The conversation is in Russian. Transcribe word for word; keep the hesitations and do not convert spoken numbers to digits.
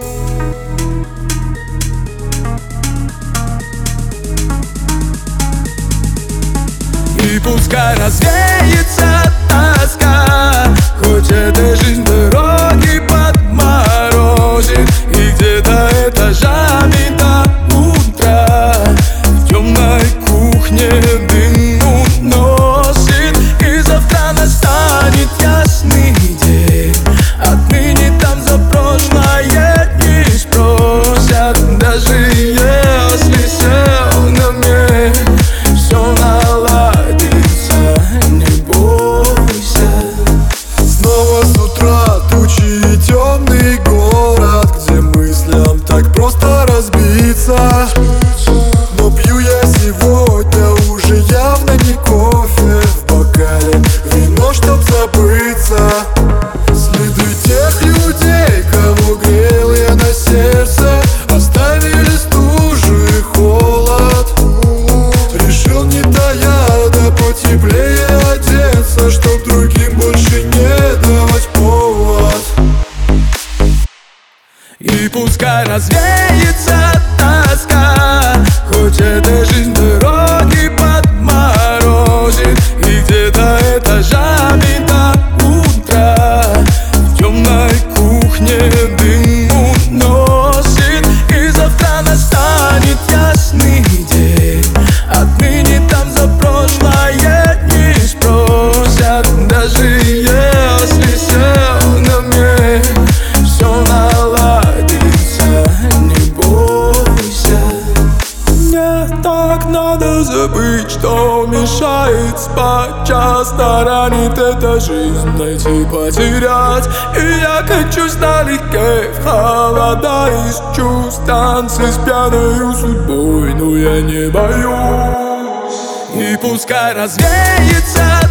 И пускай развеется тоска, хоть эта жизнь дороги подморозит, и где-то этажами до утра в темной кухне дым уносит. И завтра настанет ясный день, отныне там за прошлое не спросят. Даже если сел на мне, все наладится, не бойся. Снова с утра тучи и темный город, где мыслям так просто разбиться. Но пью я сегодня уже явно не кофе, в бокале вино, чтоб забыться. Следы тех людей, кого грел я на сердце, оставили стужу и холод. Решил не тая, да потеплее одеться, чтоб другим больше не давать повод. И пускай развеется тоска, хоть эта жизнь дороги подморозит, и где-то этажами до утра в темной кухне дым уносит. И завтра настанет ясный день, отныне там за прошлое не спросят. Даже если сел на мне, все наладится, не бойся. Мне так надо забыть, что мешает спать, часто ранит эта жизнь, найти, потерять. И я качусь налегке в холода из чувств, танцы с пьяною судьбой, но я не боюсь. И пускай развеется